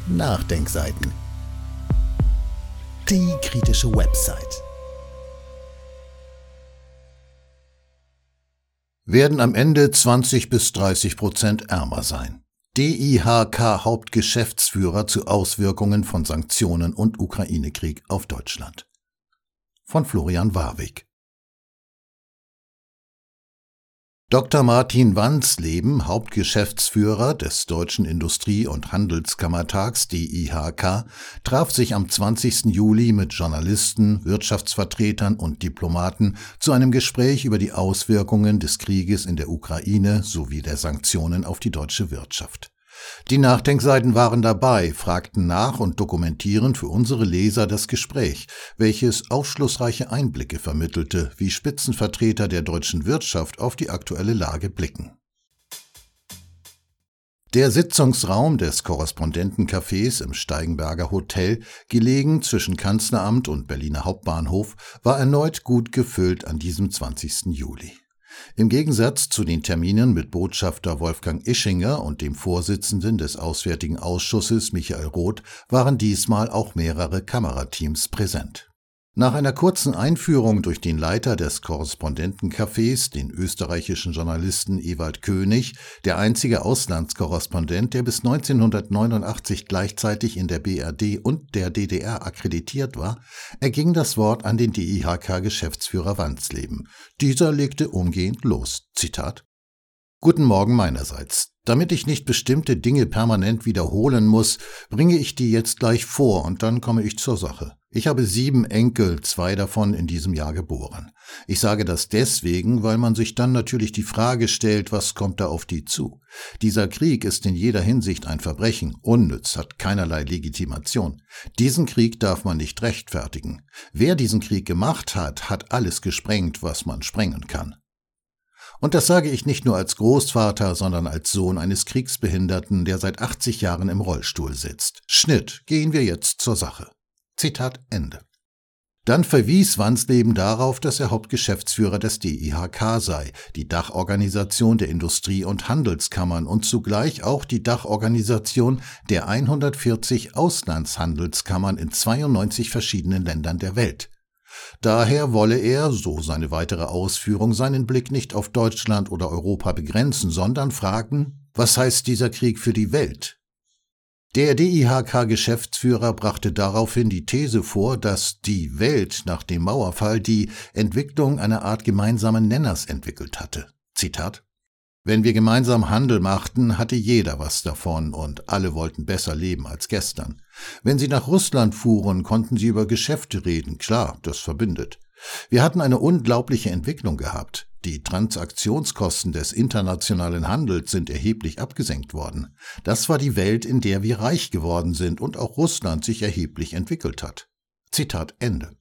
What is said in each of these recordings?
Nachdenkseiten. Die kritische Website. Werden am Ende 20-30% ärmer sein. DIHK-Hauptgeschäftsführer zu Auswirkungen von Sanktionen und Ukraine-Krieg auf Deutschland. Von Florian Warwick. Dr. Martin Wansleben, Hauptgeschäftsführer des Deutschen Industrie- und Handelskammertags DIHK, traf sich am 20. Juli mit Journalisten, Wirtschaftsvertretern und Diplomaten zu einem Gespräch über die Auswirkungen des Krieges in der Ukraine sowie der Sanktionen auf die deutsche Wirtschaft. Die Nachdenkseiten waren dabei, fragten nach und dokumentierten für unsere Leser das Gespräch, welches aufschlussreiche Einblicke vermittelte, wie Spitzenvertreter der deutschen Wirtschaft auf die aktuelle Lage blicken. Der Sitzungsraum des Korrespondentencafés im Steigenberger Hotel, gelegen zwischen Kanzleramt und Berliner Hauptbahnhof, war erneut gut gefüllt an diesem 20. Juli. Im Gegensatz zu den Terminen mit Botschafter Wolfgang Ischinger und dem Vorsitzenden des Auswärtigen Ausschusses Michael Roth waren diesmal auch mehrere Kamerateams präsent. Nach einer kurzen Einführung durch den Leiter des Korrespondentencafés, den österreichischen Journalisten Ewald König, der einzige Auslandskorrespondent, der bis 1989 gleichzeitig in der BRD und der DDR akkreditiert war, erging das Wort an den DIHK-Geschäftsführer Wansleben. Dieser legte umgehend los. Zitat: Guten Morgen meinerseits. Damit ich nicht bestimmte Dinge permanent wiederholen muss, bringe ich die jetzt gleich vor und dann komme ich zur Sache. Ich habe 7 Enkel, 2 davon in diesem Jahr geboren. Ich sage das deswegen, weil man sich dann natürlich die Frage stellt, was kommt da auf die zu? Dieser Krieg ist in jeder Hinsicht ein Verbrechen, unnütz, hat keinerlei Legitimation. Diesen Krieg darf man nicht rechtfertigen. Wer diesen Krieg gemacht hat, hat alles gesprengt, was man sprengen kann. Und das sage ich nicht nur als Großvater, sondern als Sohn eines Kriegsbehinderten, der seit 80 Jahren im Rollstuhl sitzt. Schnitt, gehen wir jetzt zur Sache. Zitat Ende. Dann verwies Wansleben darauf, dass er Hauptgeschäftsführer des DIHK sei, die Dachorganisation der Industrie- und Handelskammern und zugleich auch die Dachorganisation der 140 Auslandshandelskammern in 92 verschiedenen Ländern der Welt. Daher wolle er, so seine weitere Ausführung, seinen Blick nicht auf Deutschland oder Europa begrenzen, sondern fragen, was heißt dieser Krieg für die Welt? Der DIHK-Geschäftsführer brachte daraufhin die These vor, dass die Welt nach dem Mauerfall die Entwicklung einer Art gemeinsamen Nenners entwickelt hatte. Zitat: Wenn wir gemeinsam Handel machten, hatte jeder was davon und alle wollten besser leben als gestern. Wenn sie nach Russland fuhren, konnten sie über Geschäfte reden. Klar, das verbindet. Wir hatten eine unglaubliche Entwicklung gehabt. Die Transaktionskosten des internationalen Handels sind erheblich abgesenkt worden. Das war die Welt, in der wir reich geworden sind und auch Russland sich erheblich entwickelt hat. Zitat Ende.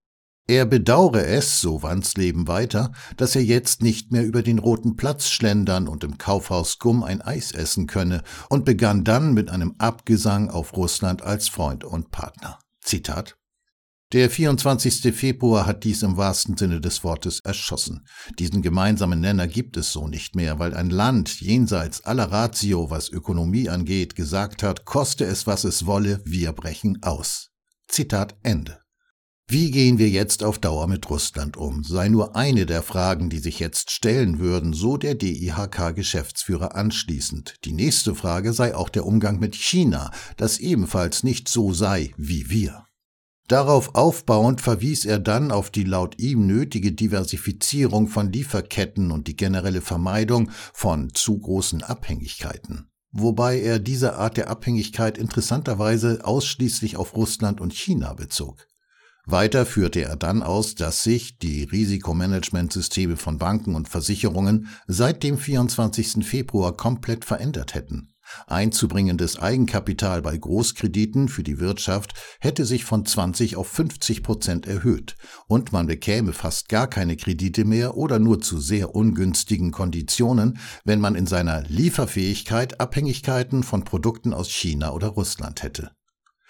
Er bedauere es, so Wansleben weiter, dass er jetzt nicht mehr über den Roten Platz schlendern und im Kaufhaus Gumm ein Eis essen könne und begann dann mit einem Abgesang auf Russland als Freund und Partner. Zitat: Der 24. Februar hat dies im wahrsten Sinne des Wortes erschossen. Diesen gemeinsamen Nenner gibt es so nicht mehr, weil ein Land jenseits aller Ratio, was Ökonomie angeht, gesagt hat, koste es, was es wolle, wir brechen aus. Zitat Ende. Wie gehen wir jetzt auf Dauer mit Russland um? Sei nur eine der Fragen, die sich jetzt stellen würden, so der DIHK-Geschäftsführer anschließend. Die nächste Frage sei auch der Umgang mit China, das ebenfalls nicht so sei wie wir. Darauf aufbauend verwies er dann auf die laut ihm nötige Diversifizierung von Lieferketten und die generelle Vermeidung von zu großen Abhängigkeiten. Wobei er diese Art der Abhängigkeit interessanterweise ausschließlich auf Russland und China bezog. Weiter führte er dann aus, dass sich die Risikomanagementsysteme von Banken und Versicherungen seit dem 24. Februar komplett verändert hätten. Einzubringendes Eigenkapital bei Großkrediten für die Wirtschaft hätte sich von 20 auf 50% erhöht und man bekäme fast gar keine Kredite mehr oder nur zu sehr ungünstigen Konditionen, wenn man in seiner Lieferfähigkeit Abhängigkeiten von Produkten aus China oder Russland hätte.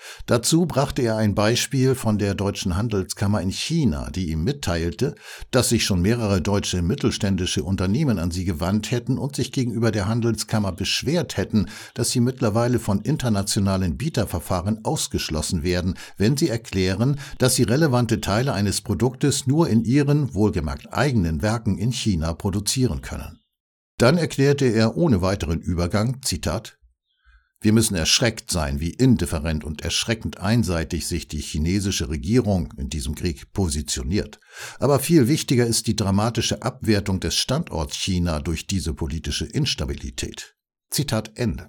Dazu brachte er ein Beispiel von der Deutschen Handelskammer in China, die ihm mitteilte, dass sich schon mehrere deutsche mittelständische Unternehmen an sie gewandt hätten und sich gegenüber der Handelskammer beschwert hätten, dass sie mittlerweile von internationalen Bieterverfahren ausgeschlossen werden, wenn sie erklären, dass sie relevante Teile eines Produktes nur in ihren, wohlgemerkt eigenen Werken in China produzieren können. Dann erklärte er ohne weiteren Übergang, Zitat: Wir müssen erschreckt sein, wie indifferent und erschreckend einseitig sich die chinesische Regierung in diesem Krieg positioniert. Aber viel wichtiger ist die dramatische Abwertung des Standorts China durch diese politische Instabilität. Zitat Ende.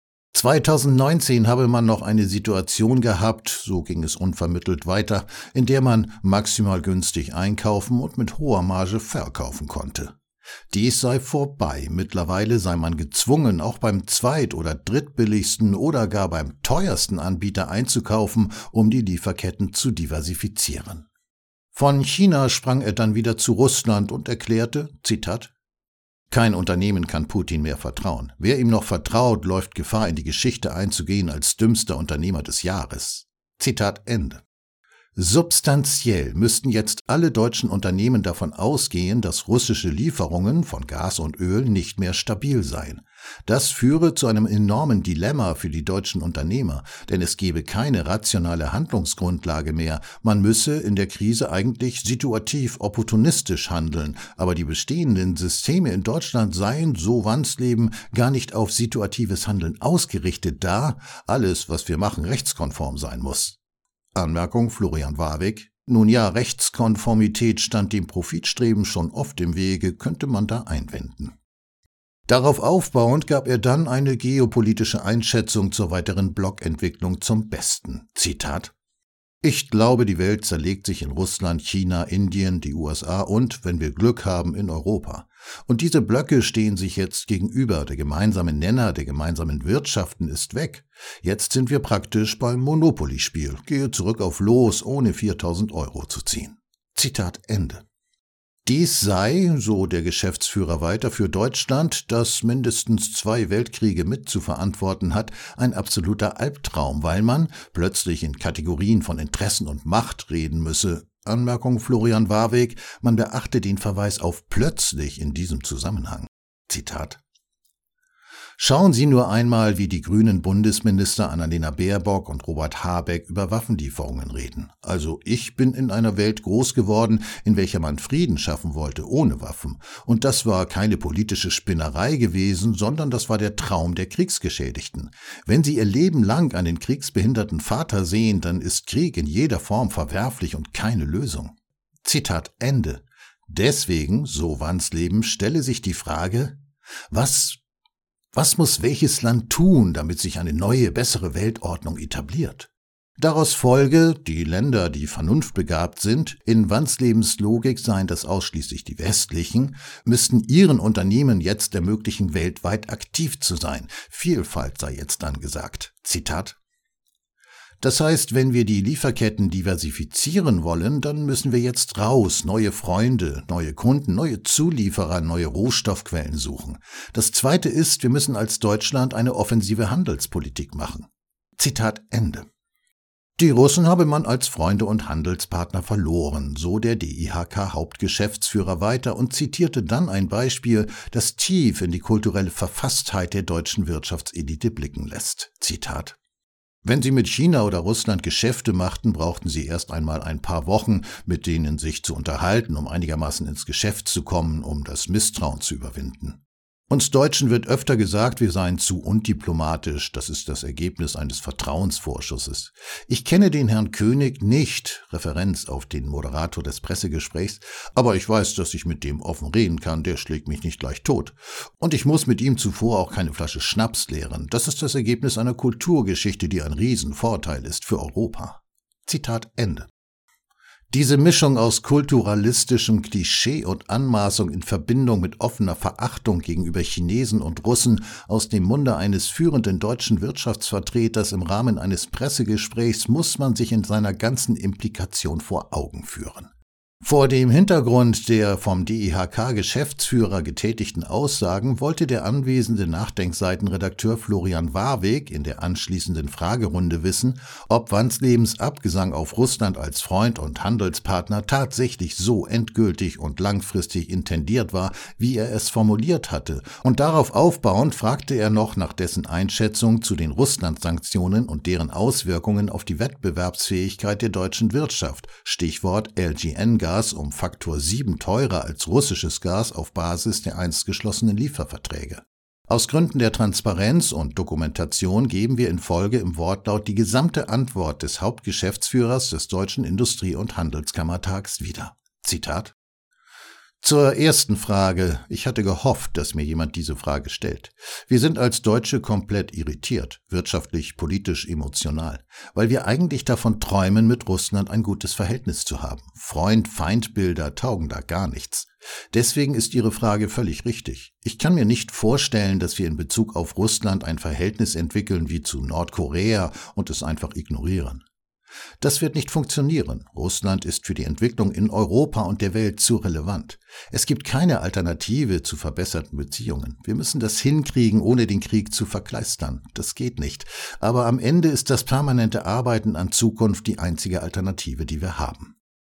2019 habe man noch eine Situation gehabt, so ging es unvermittelt weiter, in der man maximal günstig einkaufen und mit hoher Marge verkaufen konnte. Dies sei vorbei, mittlerweile sei man gezwungen, auch beim zweit- oder drittbilligsten oder gar beim teuersten Anbieter einzukaufen, um die Lieferketten zu diversifizieren. Von China sprang er dann wieder zu Russland und erklärte, Zitat: Kein Unternehmen kann Putin mehr vertrauen. Wer ihm noch vertraut, läuft Gefahr, in die Geschichte einzugehen als dümmster Unternehmer des Jahres. Zitat Ende. Substanziell müssten jetzt alle deutschen Unternehmen davon ausgehen, dass russische Lieferungen von Gas und Öl nicht mehr stabil seien. Das führe zu einem enormen Dilemma für die deutschen Unternehmer, denn es gebe keine rationale Handlungsgrundlage mehr. Man müsse in der Krise eigentlich situativ opportunistisch handeln, aber die bestehenden Systeme in Deutschland seien, so Wansleben, gar nicht auf situatives Handeln ausgerichtet, da alles, was wir machen, rechtskonform sein muss. Anmerkung Florian Warwick: Nun ja, Rechtskonformität stand dem Profitstreben schon oft im Wege, könnte man da einwenden. Darauf aufbauend gab er dann eine geopolitische Einschätzung zur weiteren Blockentwicklung zum Besten. Zitat: Ich glaube, die Welt zerlegt sich in Russland, China, Indien, die USA und, wenn wir Glück haben, in Europa. Und diese Blöcke stehen sich jetzt gegenüber. Der gemeinsame Nenner der gemeinsamen Wirtschaften ist weg. Jetzt sind wir praktisch beim Monopoly-Spiel. Gehe zurück auf Los, ohne 4.000 € zu ziehen. Zitat Ende. Dies sei, so der Geschäftsführer weiter, für Deutschland, das mindestens 2 Weltkriege mit zu verantworten hat, ein absoluter Albtraum, weil man plötzlich in Kategorien von Interessen und Macht reden müsse. Anmerkung Florian Warwick: Man beachte den Verweis auf plötzlich in diesem Zusammenhang. Zitat: Schauen Sie nur einmal, wie die grünen Bundesminister Annalena Baerbock und Robert Habeck über Waffenlieferungen reden. Also ich bin in einer Welt groß geworden, in welcher man Frieden schaffen wollte ohne Waffen. Und das war keine politische Spinnerei gewesen, sondern das war der Traum der Kriegsgeschädigten. Wenn Sie ihr Leben lang einen kriegsbehinderten Vater sehen, dann ist Krieg in jeder Form verwerflich und keine Lösung. Zitat Ende. Deswegen, so Wansleben, stelle sich die Frage, was muss welches Land tun, damit sich eine neue, bessere Weltordnung etabliert? Daraus folge, die Länder, die vernunftbegabt sind, in Wanslebens Logik seien das ausschließlich die westlichen, müssten ihren Unternehmen jetzt ermöglichen, weltweit aktiv zu sein. Vielfalt sei jetzt angesagt. Zitat: Das heißt, wenn wir die Lieferketten diversifizieren wollen, dann müssen wir jetzt raus, neue Freunde, neue Kunden, neue Zulieferer, neue Rohstoffquellen suchen. Das Zweite ist, wir müssen als Deutschland eine offensive Handelspolitik machen. Zitat Ende. Die Russen habe man als Freunde und Handelspartner verloren, so der DIHK-Hauptgeschäftsführer weiter und zitierte dann ein Beispiel, das tief in die kulturelle Verfasstheit der deutschen Wirtschaftselite blicken lässt. Zitat: Wenn Sie mit China oder Russland Geschäfte machten, brauchten Sie erst einmal ein paar Wochen, mit denen sich zu unterhalten, um einigermaßen ins Geschäft zu kommen, um das Misstrauen zu überwinden. Uns Deutschen wird öfter gesagt, wir seien zu undiplomatisch. Das ist das Ergebnis eines Vertrauensvorschusses. Ich kenne den Herrn König nicht, Referenz auf den Moderator des Pressegesprächs, aber ich weiß, dass ich mit dem offen reden kann, der schlägt mich nicht gleich tot. Und ich muss mit ihm zuvor auch keine Flasche Schnaps leeren. Das ist das Ergebnis einer Kulturgeschichte, die ein Riesenvorteil ist für Europa. Zitat Ende. Diese Mischung aus kulturalistischem Klischee und Anmaßung in Verbindung mit offener Verachtung gegenüber Chinesen und Russen aus dem Munde eines führenden deutschen Wirtschaftsvertreters im Rahmen eines Pressegesprächs muss man sich in seiner ganzen Implikation vor Augen führen. Vor dem Hintergrund der vom DIHK-Geschäftsführer getätigten Aussagen wollte der anwesende Nachdenkseitenredakteur Florian Warweg in der anschließenden Fragerunde wissen, ob Wanslebens Abgesang auf Russland als Freund und Handelspartner tatsächlich so endgültig und langfristig intendiert war, wie er es formuliert hatte. Und darauf aufbauend fragte er noch nach dessen Einschätzung zu den Russland-Sanktionen und deren Auswirkungen auf die Wettbewerbsfähigkeit der deutschen Wirtschaft. Stichwort LNG-Gas um Faktor 7 teurer als russisches Gas auf Basis der einst geschlossenen Lieferverträge. Aus Gründen der Transparenz und Dokumentation geben wir in Folge im Wortlaut die gesamte Antwort des Hauptgeschäftsführers des Deutschen Industrie- und Handelskammertags wieder. Zitat: Zur ersten Frage. Ich hatte gehofft, dass mir jemand diese Frage stellt. Wir sind als Deutsche komplett irritiert, wirtschaftlich, politisch, emotional, weil wir eigentlich davon träumen, mit Russland ein gutes Verhältnis zu haben. Freund-Feind-Bilder taugen da gar nichts. Deswegen ist Ihre Frage völlig richtig. Ich kann mir nicht vorstellen, dass wir in Bezug auf Russland ein Verhältnis entwickeln wie zu Nordkorea und es einfach ignorieren. Das wird nicht funktionieren. Russland ist für die Entwicklung in Europa und der Welt zu relevant. Es gibt keine Alternative zu verbesserten Beziehungen. Wir müssen das hinkriegen, ohne den Krieg zu verkleistern. Das geht nicht. Aber am Ende ist das permanente Arbeiten an Zukunft die einzige Alternative, die wir haben.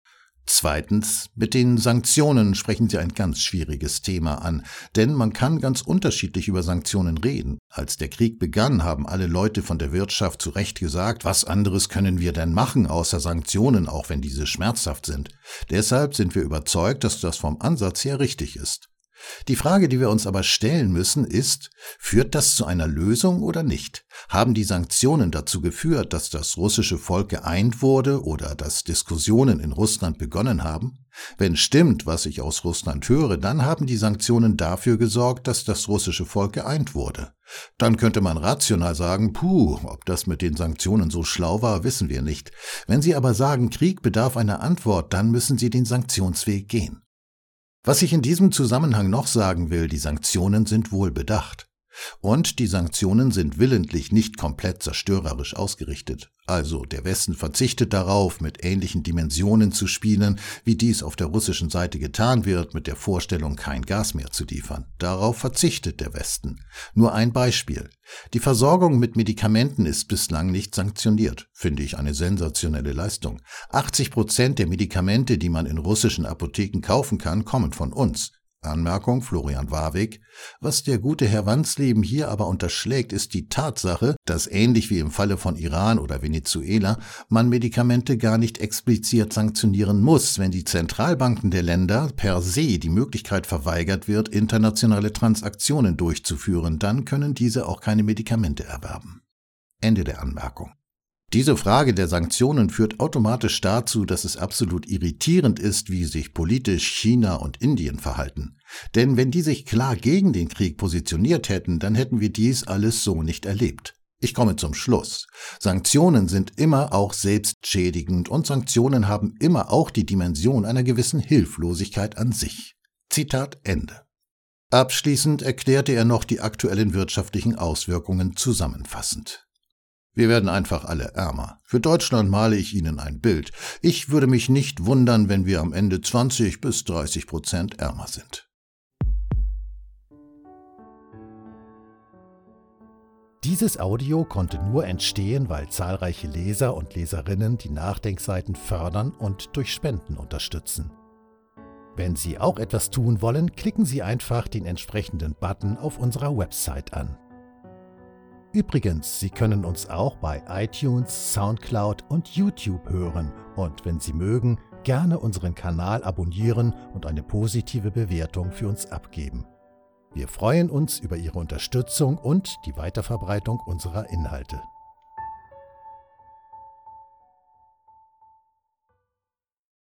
Zweitens, mit den Sanktionen sprechen Sie ein ganz schwieriges Thema an, denn man kann ganz unterschiedlich über Sanktionen reden. Als der Krieg begann, haben alle Leute von der Wirtschaft zu Recht gesagt, was anderes können wir denn machen außer Sanktionen, auch wenn diese schmerzhaft sind. Deshalb sind wir überzeugt, dass das vom Ansatz her richtig ist. Die Frage, die wir uns aber stellen müssen, ist, führt das zu einer Lösung oder nicht? Haben die Sanktionen dazu geführt, dass das russische Volk geeint wurde oder dass Diskussionen in Russland begonnen haben? Wenn stimmt, was ich aus Russland höre, dann haben die Sanktionen dafür gesorgt, dass das russische Volk geeint wurde. Dann könnte man rational sagen, ob das mit den Sanktionen so schlau war, wissen wir nicht. Wenn Sie aber sagen, Krieg bedarf einer Antwort, dann müssen Sie den Sanktionsweg gehen. Was ich in diesem Zusammenhang noch sagen will, die Sanktionen sind wohl bedacht. Und die Sanktionen sind willentlich nicht komplett zerstörerisch ausgerichtet. Also der Westen verzichtet darauf, mit ähnlichen Dimensionen zu spielen, wie dies auf der russischen Seite getan wird, mit der Vorstellung, kein Gas mehr zu liefern. Darauf verzichtet der Westen. Nur ein Beispiel. Die Versorgung mit Medikamenten ist bislang nicht sanktioniert. Finde ich eine sensationelle Leistung. 80% der Medikamente, die man in russischen Apotheken kaufen kann, kommen von uns. Anmerkung Florian Warweg. Was der gute Herr Wansleben hier aber unterschlägt, ist die Tatsache, dass ähnlich wie im Falle von Iran oder Venezuela man Medikamente gar nicht explizit sanktionieren muss, wenn die Zentralbanken der Länder per se die Möglichkeit verweigert wird, internationale Transaktionen durchzuführen, dann können diese auch keine Medikamente erwerben. Ende der Anmerkung. Diese Frage der Sanktionen führt automatisch dazu, dass es absolut irritierend ist, wie sich politisch China und Indien verhalten. Denn wenn die sich klar gegen den Krieg positioniert hätten, dann hätten wir dies alles so nicht erlebt. Ich komme zum Schluss. Sanktionen sind immer auch selbstschädigend und Sanktionen haben immer auch die Dimension einer gewissen Hilflosigkeit an sich. Zitat Ende. Abschließend erklärte er noch die aktuellen wirtschaftlichen Auswirkungen zusammenfassend. Wir werden einfach alle ärmer. Für Deutschland male ich Ihnen ein Bild. Ich würde mich nicht wundern, wenn wir am Ende 20-30% ärmer sind. Dieses Audio konnte nur entstehen, weil zahlreiche Leser und Leserinnen die Nachdenkseiten fördern und durch Spenden unterstützen. Wenn Sie auch etwas tun wollen, klicken Sie einfach den entsprechenden Button auf unserer Website an. Übrigens, Sie können uns auch bei iTunes, Soundcloud und YouTube hören und wenn Sie mögen, gerne unseren Kanal abonnieren und eine positive Bewertung für uns abgeben. Wir freuen uns über Ihre Unterstützung und die Weiterverbreitung unserer Inhalte.